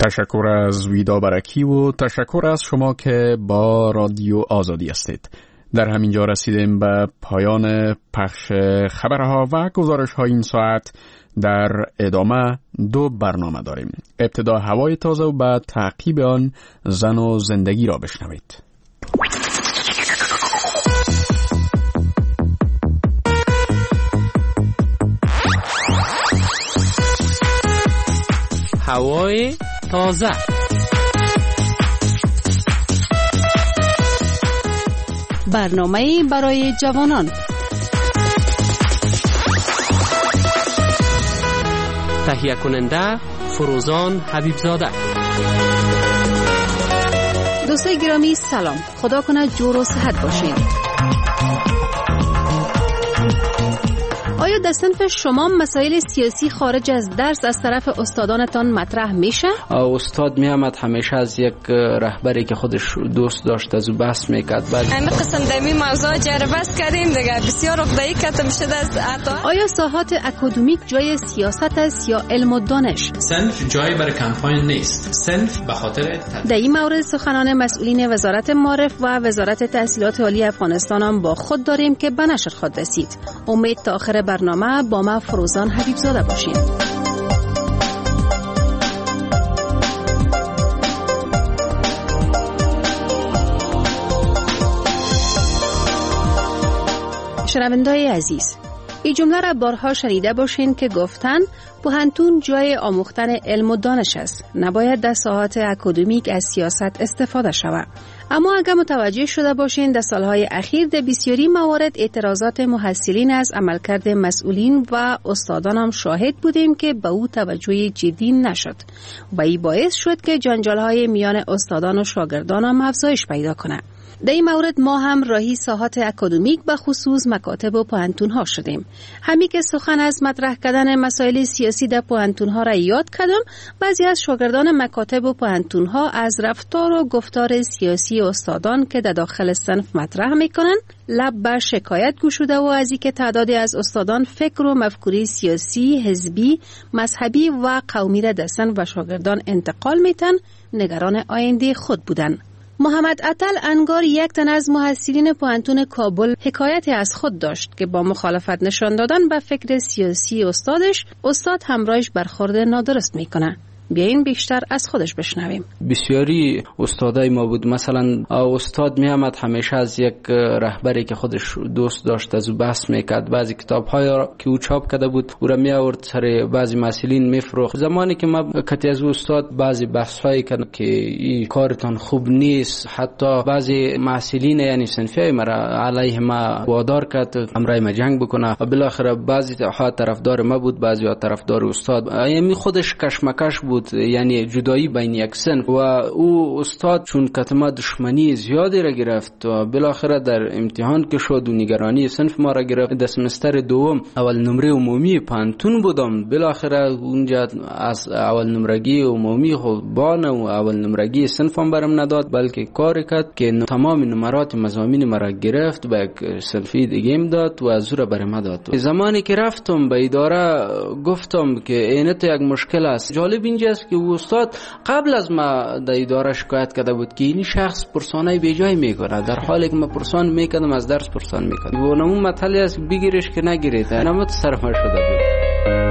تشکر از ویدا برکی و تشکر از شما که با رادیو آزادی هستید. در همین جا رسیدیم به پایان پخش خبرها و گزارش‌های این ساعت. در ادامه دو برنامه داریم. ابتدا هوای تازه و بعد تعقیب آن زن و زندگی را بشنوید. هوای تازه. برنامه برای جوانان. تهیه کننده فروزان حبیبزاده. دوستای گرامی سلام. خدا کنه جور و صحت باشین. آیا در صنف شما مسائل سیاسی خارج از درس از طرف استادانتان مطرح میشه؟ استاد میامد همیشه از یک رهبری که خودش دوست داشت از او بحث میکرد. همه قسم دمی موضوع جربست کردیم دیگه، بسیار عقده‌ای کتم شده از عطا. آیا ساحات اکادمیک جای سیاست است یا علم و دانش؟ صنف جای برای کمپاین نیست. صنف به خاطر در این مورد سخنان مسئولین وزارت معارف و وزارت تحصیلات عالی افغانستان هم با خود داریم که به نشر خود رسید. امید تا آخر برنامه با ما فروزان حبیبزاده باشین. شنونده‌های عزیز، این جمله را بارها شنیده باشین که گفتن پوهنتون جای آموختن علم و دانش است، نباید در ساحات اکادمیک از سیاست استفاده شود. اما اگر متوجه شده باشین در سالهای اخیر در بسیاری موارد اعتراضات محصلین از عملکرد مسئولین و استادان هم شاهد بودیم که به او توجه جدی نشد و این باعث شد که جنجالهای میان استادان و شاگردان هم افزایش پیدا کنه. در این مورد ما هم راهی ساحات اکادمیک به خصوص مکاتب و پوهنتون ها شدیم. همین که سخن از مطرح کردن مسائل سیاسی در پوهنتون ها را یاد کردم، بعضی از شاگردان مکاتب و پوهنتون ها از رفتار و گفتار سیاسی استادان که در داخل صنف مطرح میکنن لب به شکایت گشوده و از اینکه تعدادی از استادان فکر و مفکوره سیاسی، حزبی، مذهبی و قومی را در صنف و شاگردان انتقال میتن نگران آینده خود بودن. محمد عطل انگار یک تن از محصلین پوهنتون کابل حکایتی از خود داشت که با مخالفت نشان دادن به فکر سیاسی استاد همراهش برخورد نادرست میکنه. بیاین بیشتر از خودش بشنویم. بسیاری استادای ما بود. مثلا استاد میامد همیشه از یک رهبری که خودش دوست داشت از او بحث میکرد. بعضی کتاب‌های که او چاپ کرده بود او را می آورد سر بعضی مسئولین میفروخت. زمانی که ما کتی از استاد بعضی بحث‌هایی کرد که این کارتان خوب نیست، حتی بعضی مسئولین یعنی صنفی ما را علیه ما وادار کرد همراه ما جنگ بکنه و بالاخره بعضی ها طرفدار ما بود، بعضی ها طرفدار استاد. یعنی خودش کشمکش بود، یعنی جدایی بین یک صنف و او استاد چون کتما دشمنی زیادی را گرفت و بالاخره در امتحان که شد و نگرانی صنف ما را گرفت. در سمستر دوم اول نمره عمومی پانتون بودم، بالاخره اونجا از اول نمرگی عمومی خود بانه و اول نمرگی صنفم برم نداد، بلکه کار کرد که تمام نمرات مضامین ما را گرفت به یک صنفی دیگه داد و از او را برم داد. زمانی که رفتم به اداره گفتم که اینه تو یک مشکل است. جالب اینجا است که استاد قبل از ما در اداره شکایت کرده بود که این شخص پرسانای بیجای میکنه، در حالی که ما پرسان میکردم از درس پرسان میکرد. و اون مطلعی است بگیرش که نگیرید، نمت سرما شده بود.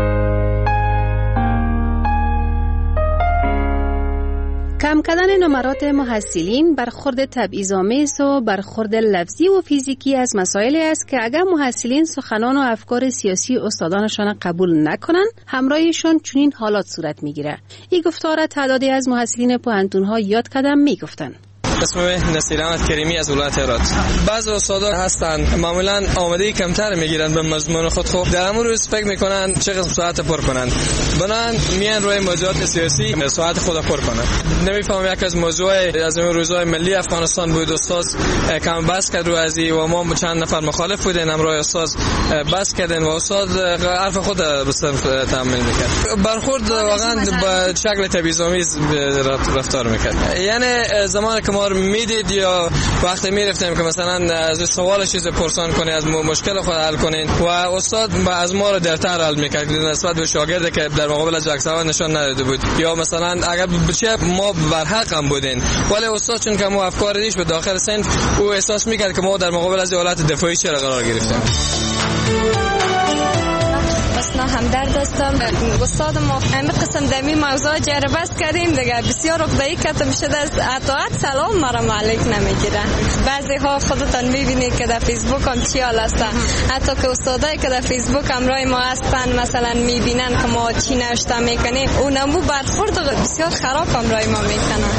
کم کردن نمرات محصلین برخورد تبعیض‌آمیز و برخورد لفظی و فیزیکی از مسائلی است که اگر محصلین سخنان و افکار سیاسی استادانشان قبول نکنن همراهشان چنین حالات صورت میگیره. این گفتار تعدادی از محصلین پوهنتون‌ها یاد کردن میگفتن. اسمم نصیر احمد کریمی از ولایت هرات. بعضی استادا هستن معمولا آماده کمتر میگیرن به مضمون خود، خوب در امور روز فکر میکنن چقدر ساعت پر کنن، بنان میان روی موضوعات سیاسی ساعت خود پر کنن. نمیفهمم یک از موضوع از روزهای ملی افغانستان بود، استاد کم بحث کرد رو ازی و ما چند نفر مخالف بودیم، امروز استاد بحث کردن و استاد حرف خود به صرف تحمل میکرد. برخورد واقعا با شکل تبعیض‌آمیز رفتار میکرد. یعنی زمانی که ما رو میدید یا وقتی میرفتیم که مثلا از سوال چیز پرسان کنید، از مشکل خود حل کنید و استاد از ما رو درتر حل میکرد نسبت به شاگردی که در مقابل از یک سوال نشان نداده بود یا مثلا اگر بچه ما بر حق هم بودین، ولی استاد چون که ما افکار ریش به داخل صنف او احساس میکرد که ما در مقابل از حالت دفاعی چرا قرار گرفتیم. اصلا همدرد هستم. استاد ما همه قسم دمی موضوع جربه کردیم دیگه، بسیار عقده‌ای کتم شده از اطاعت سلام مرا علیک نمیگیرن. بعضی ها خودتان میبینید که در فیسبوک هم چی حال است، حتی که استادایی که در فیسبوک همراه ما هستن مثلا میبینن که ما چی نوشته میکنیم، اونمو برخورد بسیار خراب همراه ما میکنن.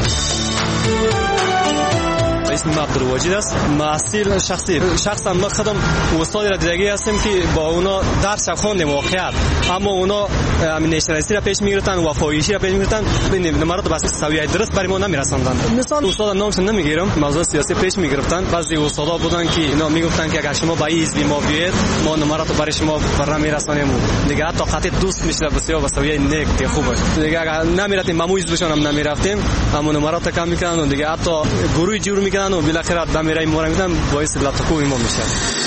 اسم عبدالواجد است. محصول شخصا ما خودم استاد را دیدگی هستیم که با اونا درس خوندیم واقعیت، اما اونا نشناسی را پیش میگرفتن و فاحشی را پیش میگرفتن، نمرات بس سویه درست برای ما نمیرساندن. مثلا استاد نامش نمیگیرم، موضوع سیاسی پیش میگرفتن. بعضی استادا بودن که اینا میگفتن که اگر شما با این حزب ما بیاید ما نمرات برای شما بر نمیرسانیم. دیگه حتی خاطر دوست میشه بسیار سویه نیک خوب است. دیگه اگر نمیرفتیم ما حزبشون هم نمیرفتیم، اما نمرات کم میکنن و دیگه حتی گروه جور میکنن و بالاخره دمیرای ما میدن باعث لطفوی ما میشه.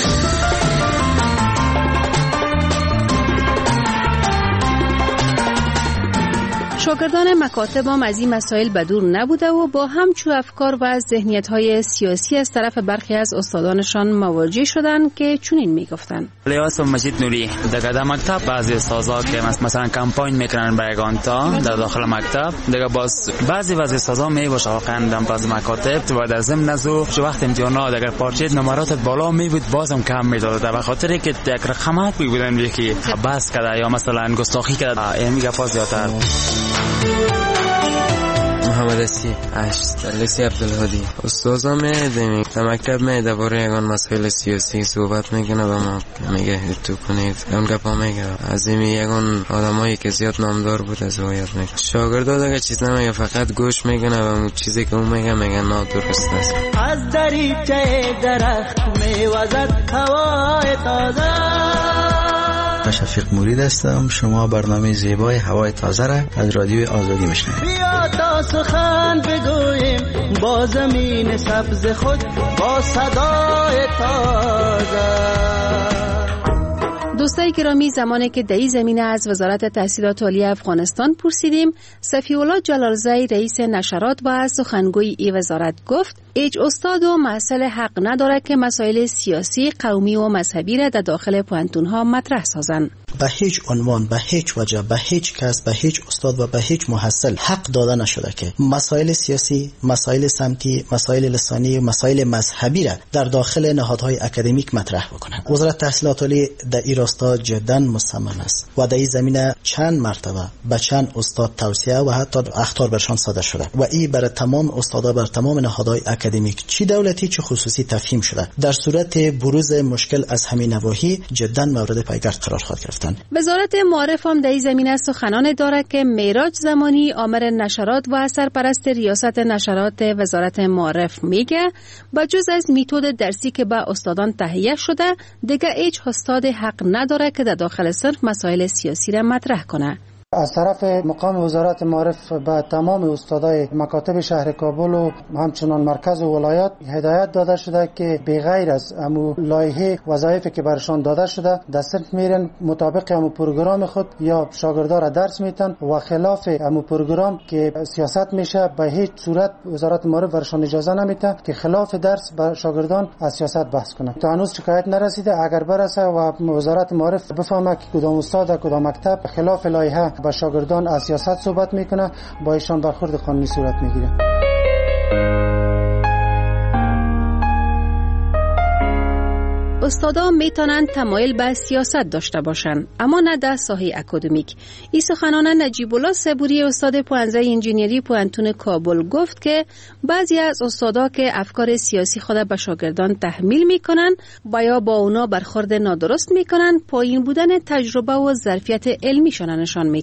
شاگردان مکاتب هم از این مسائل بدور نبوده و با همچو افکار و ذهنیت‌های سیاسی از طرف برخی از استادانشان مواجه شدند که چنین میگفتند. لیاس مجید نوری در مکتب بعضی استادا که مثلا کمپاین میکنن برای گانتا در داخل مکتب، دیگه باز بعضی استادا میباشه واقعا در بعضی مکاتب و در ضمن ازو چه وقت امتحانات اگر پارچه نمراتت بالا میبود بازم کم میداد در خاطر که یک رقمات بودن یکی بس کرده یا مثلا گستاخی کرده میگه پاس زیادتر. محمد اسی لسی عبدالهادی استادم میدیم در مکتب درباره یگان مسائل سیاسی صحبت میکنه و ما میگه تو کنید اون گپا میگه از این یگان آدمایی که زیاد نامدار بود از روایت میکنه. شاگردا دیگه چیز نمیگه، فقط گوش میکنه و اون چیزی که اون میگه نه درست است. از دریچه درخت میوزد هوای تازه. شفیق مرید هستم. شما برنامه زیبای هوای تازه را از رادیو آزادی میشنوید. بیا تا سخن بگوییم با زمین سبز خود با صدای تازه. دوستای گرامی، زمانی که در این زمینه از وزارت تحصیلات عالی افغانستان پرسیدیم، صفی‌الله جلالزی رئیس نشرات و سخنگوی این وزارت گفت هیچ استاد و محصل حق نداره که مسائل سیاسی، قومی و مذهبی را در داخل پوهنتون‌ها مطرح سازند. به هیچ عنوان، به هیچ وجه، به هیچ کس، به هیچ استاد و به هیچ محصل حق داده نشده که مسائل سیاسی، مسائل سمتی، مسائل لسانی، مسائل مذهبی را در داخل نهادهای اکادمیک مطرح بکنند. وزارت تحصیلات عالی در این راستا جدا مصمم است و در این زمینه چند مرتبه به چند استاد توصیه و حتی اخطار برشان صادر شده و این برای تمام استادا بر تمام نهادهای اکادمیک چی دولتی چه خصوصی تفهیم شده. در صورت بروز مشکل از همین نواحی جدا مورد پیگرد قرار خواهد گرفت. وزارت معارف هم در این زمینه سخنان دارد که معراج زمانی آمر نشرات و سرپرست ریاست نشرات وزارت معارف میگه بجز از میتود درسی که به استادان تهیه شده دیگه هیچ استاد حق نداره که در داخل صنف مسائل سیاسی را مطرح کنه. از طرف مقام وزارت معارف به تمام استادای مکاتب شهر کابل و همچنان مرکز و ولایات هدایت داده شده که بغیر از لایحه وظایفی که برشان داده شده در صنف میرن مطابق پروگرام خود یا شاگردان را درس میتن و خلاف پروگرام که سیاست میشه به هیچ صورت وزارت معارف برشان اجازه نمیده که خلاف درس بر شاگردان از سیاست بحث کنه. تا هنوز شکایت نرسیده، اگر برسه و وزارت معارف بفهمه که کدام استاد کدام مکتب خلاف لایحه با شاگردان از سیاست صحبت میکنه با ایشان برخورد قانونی صورت میگیره. استادا میتونن تمایل به سیاست داشته باشن اما نه در ساحه اکادمیک. این سخنان نجیب الله صبوری استاد پوهنځی انجینری پوهنتون کابل گفت که بعضی از استادا که افکار سیاسی خود به شاگردان تحمیل میکنن و یا با اونا برخورد نادرست میکنن پایین بودن تجربه و ظرفیت علمیشان نشان میده.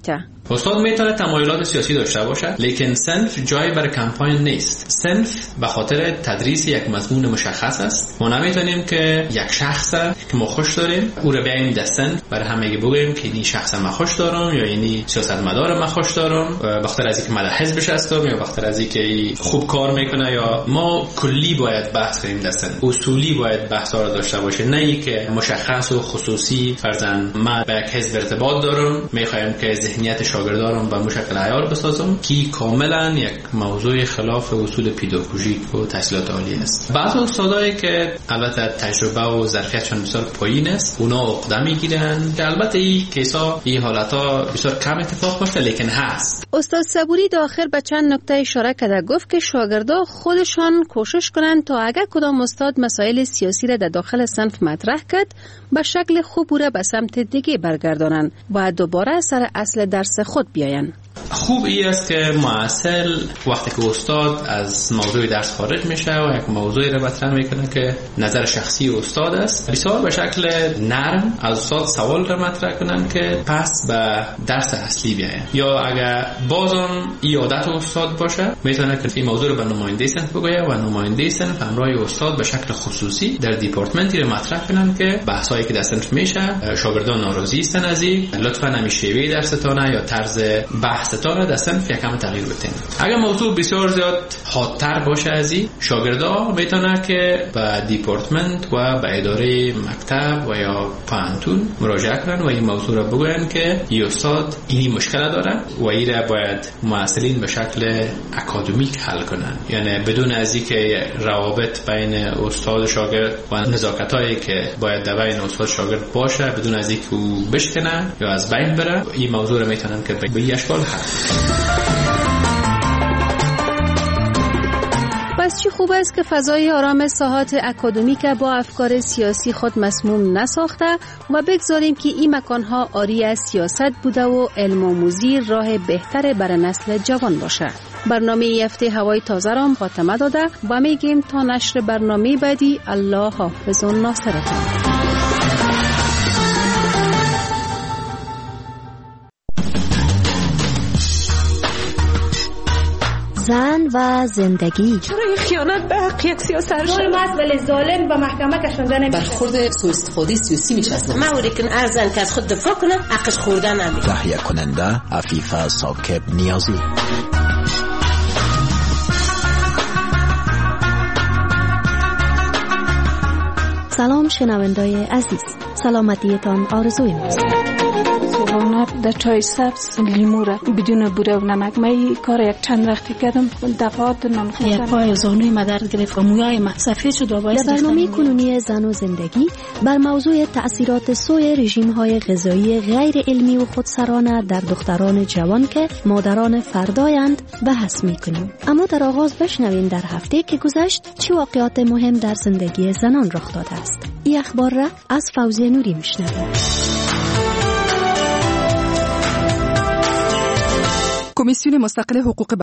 استاد میتونه تمایلات سیاسی داشته باشه، لیکن صنف جای برای کمپاین نیست. صنف به خاطر تدریس یک مضمون مشخص است. ما نمیتونیم که یک شخص که ما خوش داریم او رو بیایم در صنف برای همه بگیم که این شخص ما خوش دارم یا این سیاستمدار ما خوش دارم، بخاطر از اینکه مدح حزبش هستم یا بخاطر از اینکه خوب کار میکنه. یا ما کلی باید بحث کنیم در صنف، اصولی باید بحثا رو داشته باشه، نه اینکه مشخص و خصوصی. فرضاً من با یک حزب ارتباط دارم، میخوایم که ذهنیت شاگردانم به مشکل عیار بسازم که کاملا یک موضوع خلاف اصول پداگوژیک و تحصیلات عالی است. بعضی استادایی که البته تجربه و ظرفیتشون بسیار پایین است، اونا عقده میگیرن که البته این کیسا این حالتا بسیار کم اتفاق باشه، لیکن هست. استاد صبوری در آخر به چند نکته اشاره کرده، گفت که شاگردا خودشان کوشش کنند تا اگر کدام استاد مسائل سیاسی را در داخل صنف مطرح کرد به شکل خوب او را به سمت دیگه برگردانند و دوباره سر اصل درس خود بیاین. خوب این است که معاصل وقتی که استاد از موضوع درس خارج میشه و یک موضوعی را مطرح میکنه که نظر شخصی استاد است، بسیار به شکل نرم از استاد سوال را مطرح کنن که پس به درس اصلی بیاین. یا اگر بازم این عادت استاد باشه میتونه که این موضوع رو به نماینده صنف بگه و نماینده صنف همراه استاد به شکل خصوصی در دیپارتمنتی را مطرح کنن که بحثایی که در صنف میشه شاگردان ناراضی هستن از این، لطفا نمیشه درستانه یا طرز بحثتان در صنف یکم تغییر بدین. اگر موضوع بسیار زیاد حادتر باشه از این، شاگردا میتونه که به دیپارتمنت و به اداره مکتب و یا پانتون مراجعه کنن و این موضوع را بگوین که این استاد این مشکل داره و این را باید معلمین به شکل اکادمیک حل کنن، یعنی بدون از اینکه روابط بین استاد و شاگرد و نزاکتایی که باید در بین استاد شاگرد باشه بدون از اینکه او بشکنه یا از بین بره، این موضوع را میتونن که به این اشکال حل. پس چی خوب است که فضای آرام ساحات اکادمیک با افکار سیاسی خود مسموم نساخته و بگذاریم که این مکانها آری از سیاست بوده و علم آموزی راه بهتر برای نسل جوان باشه. برنامه این هفته هوای تازه را خاتمه داده و میگیم تا نشر برنامه بعدی الله حافظ و ناصرتان. زن و زندگی. چرا این خیانت به حق یک سیاست ظلم است ولی ظالم به محکمه کشانده نمیشه. برخورد سوء استفاده سیاسی میشه. موری که ارزن که از خود دفاع کنه حقش خوردن نمیشه. تهیه کننده عفیفه ثاقب نیازی. سلام شنوندای عزیز، سلامتیتان آرزوی ماست. در چای سبز لیمو را بدون بوره و نمک من کار یک چند وقتی کردم، دفعات نان خوردم، یک پای زانوی ما درد گرفت و موهای ما سفید شد و باعث در برنامه کنونی زن و زندگی بر موضوع تأثیرات سوء رژیم‌های غذایی غیر علمی و خودسرانه در دختران جوان که مادران فردایند بحث می‌کنیم. اما در آغاز بشنویم در هفته که گذشت چه واقعات مهم در زندگی زنان رخ داده است. این اخبار را از فوزیه نوری میشنویم. کمیسیون مستقل حقوق